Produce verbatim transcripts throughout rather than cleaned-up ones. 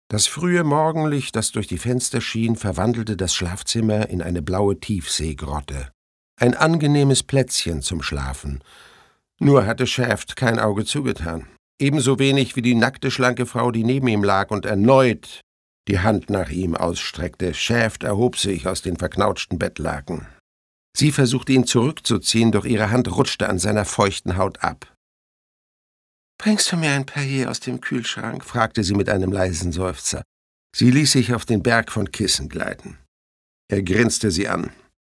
Das frühe Morgenlicht, das durch die Fenster schien, verwandelte das Schlafzimmer in eine blaue Tiefseegrotte. Ein angenehmes Plätzchen zum Schlafen. Nur hatte Shaft kein Auge zugetan. Ebenso wenig wie die nackte, schlanke Frau, die neben ihm lag und erneut die Hand nach ihm ausstreckte. Shaft erhob sich aus den verknautschten Bettlaken. Sie versuchte ihn zurückzuziehen, doch ihre Hand rutschte an seiner feuchten Haut ab. »Bringst du mir ein Perrier aus dem Kühlschrank?« fragte sie mit einem leisen Seufzer. Sie ließ sich auf den Berg von Kissen gleiten. Er grinste sie an.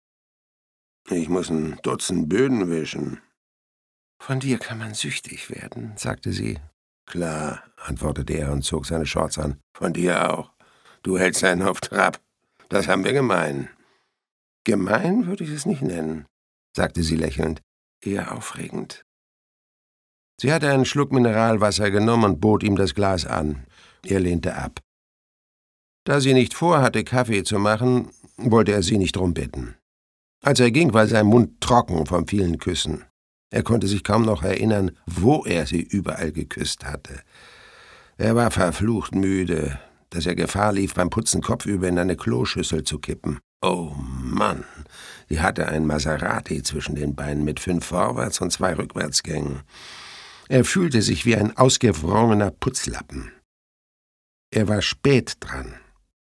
»Ich muss ein Dutzend Böden wischen.« »Von dir kann man süchtig werden«, sagte sie. »Klar«, antwortete er und zog seine Shorts an. »Von dir auch. Du hältst einen auf Trab. Das haben wir gemein.« »Gemein würde ich es nicht nennen«, sagte sie lächelnd. »Eher aufregend.« Sie hatte einen Schluck Mineralwasser genommen und bot ihm das Glas an. Er lehnte ab. Da sie nicht vorhatte, Kaffee zu machen, wollte er sie nicht drum bitten. Als er ging, war sein Mund trocken vom vielen Küssen. Er konnte sich kaum noch erinnern, wo er sie überall geküsst hatte. Er war verflucht müde, dass er Gefahr lief, beim Putzen kopfüber in eine Kloschüssel zu kippen. Oh Mann, sie hatte ein Maserati zwischen den Beinen mit fünf Vorwärts- und zwei Rückwärtsgängen. Er fühlte sich wie ein ausgefrorener Putzlappen. Er war spät dran.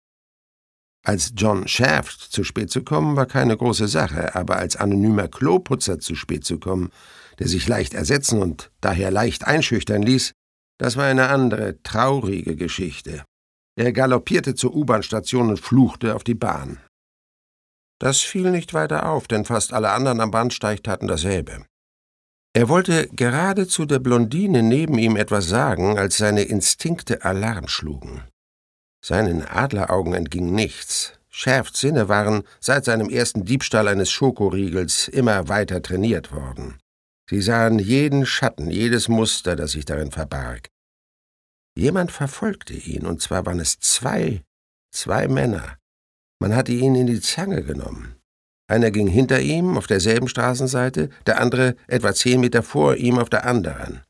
Als John Shaft zu spät zu kommen, war keine große Sache, aber als anonymer Kloputzer zu spät zu kommen, der sich leicht ersetzen und daher leicht einschüchtern ließ, das war eine andere, traurige Geschichte. Er galoppierte zur U-Bahn-Station und fluchte auf die Bahn. Das fiel nicht weiter auf, denn fast alle anderen am Bahnsteig taten dasselbe. Er wollte gerade zu der Blondine neben ihm etwas sagen, als seine Instinkte Alarm schlugen. Seinen Adleraugen entging nichts. Shafts Sinne waren seit seinem ersten Diebstahl eines Schokoriegels immer weiter trainiert worden. Sie sahen jeden Schatten, jedes Muster, das sich darin verbarg. Jemand verfolgte ihn, und zwar waren es zwei, zwei Männer. Man hatte ihn in die Zange genommen. Einer ging hinter ihm auf derselben Straßenseite, der andere etwa zehn Meter vor ihm auf der anderen.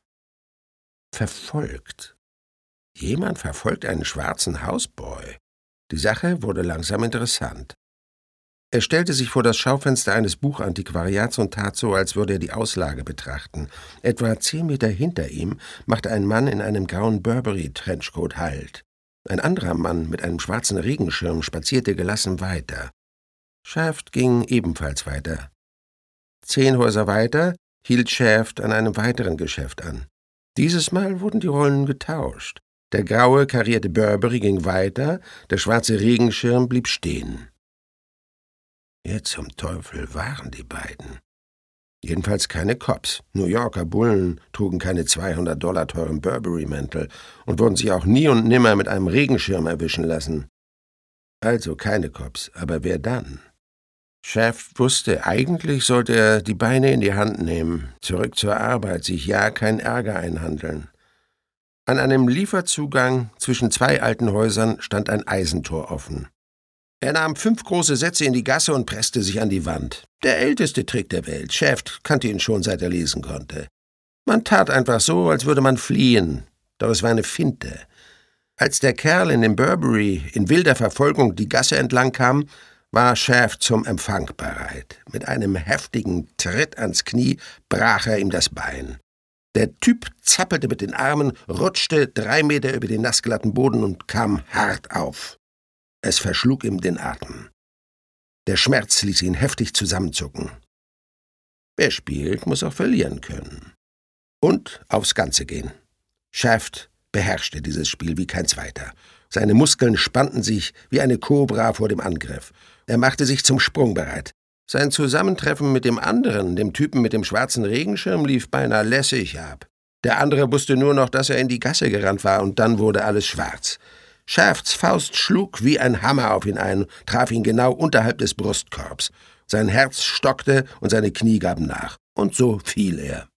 Verfolgt. Jemand verfolgt einen schwarzen Hausboy. Die Sache wurde langsam interessant. Er stellte sich vor das Schaufenster eines Buchantiquariats und tat so, als würde er die Auslage betrachten. Etwa zehn Meter hinter ihm machte ein Mann in einem grauen Burberry-Trenchcoat Halt. Ein anderer Mann mit einem schwarzen Regenschirm spazierte gelassen weiter. Shaft ging ebenfalls weiter. Zehn Häuser weiter hielt Shaft an einem weiteren Geschäft an. Dieses Mal wurden die Rollen getauscht. Der graue, karierte Burberry ging weiter, der schwarze Regenschirm blieb stehen. Wer zum Teufel waren die beiden? Jedenfalls keine Cops. New Yorker Bullen trugen keine zweihundert Dollar teuren Burberry-Mäntel und wurden sich auch nie und nimmer mit einem Regenschirm erwischen lassen. Also keine Cops, aber wer dann? Shaft wusste, eigentlich sollte er die Beine in die Hand nehmen, zurück zur Arbeit, sich ja kein Ärger einhandeln. An einem Lieferzugang zwischen zwei alten Häusern stand ein Eisentor offen. Er nahm fünf große Sätze in die Gasse und presste sich an die Wand. Der älteste Trick der Welt. Shaft kannte ihn schon, seit er lesen konnte. Man tat einfach so, als würde man fliehen, doch es war eine Finte. Als der Kerl in dem Burberry in wilder Verfolgung die Gasse entlang kam, war Shaft zum Empfang bereit. Mit einem heftigen Tritt ans Knie brach er ihm das Bein. Der Typ zappelte mit den Armen, rutschte drei Meter über den nassglatten Boden und kam hart auf. Es verschlug ihm den Atem. Der Schmerz ließ ihn heftig zusammenzucken. Wer spielt, muss auch verlieren können. Und aufs Ganze gehen. Shaft beherrschte dieses Spiel wie kein zweiter. Seine Muskeln spannten sich wie eine Kobra vor dem Angriff. Er machte sich zum Sprung bereit. Sein Zusammentreffen mit dem anderen, dem Typen mit dem schwarzen Regenschirm, lief beinahe lässig ab. Der andere wusste nur noch, dass er in die Gasse gerannt war, und dann wurde alles schwarz. Shafts Faust schlug wie ein Hammer auf ihn ein, traf ihn genau unterhalb des Brustkorbs. Sein Herz stockte und seine Knie gaben nach. Und so fiel er.